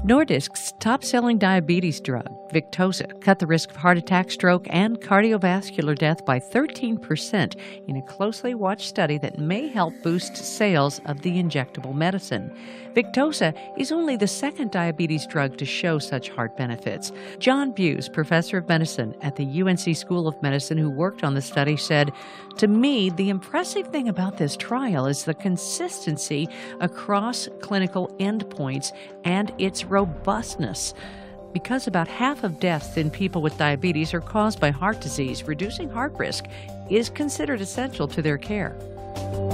Nordisk's top-selling diabetes drug, Victoza, cut the risk of heart attack, stroke, and cardiovascular death by 13% in a closely watched study that may help boost sales of the injectable medicine. Victoza is only the second diabetes drug to show such heart benefits. John Buse, professor of medicine at the UNC School of Medicine who worked on the study, said, "To me, the impressive thing about this trial is the consistency across clinical endpoints and its robustness. Because about half of deaths in people with diabetes are caused by heart disease, reducing heart risk is considered essential to their care."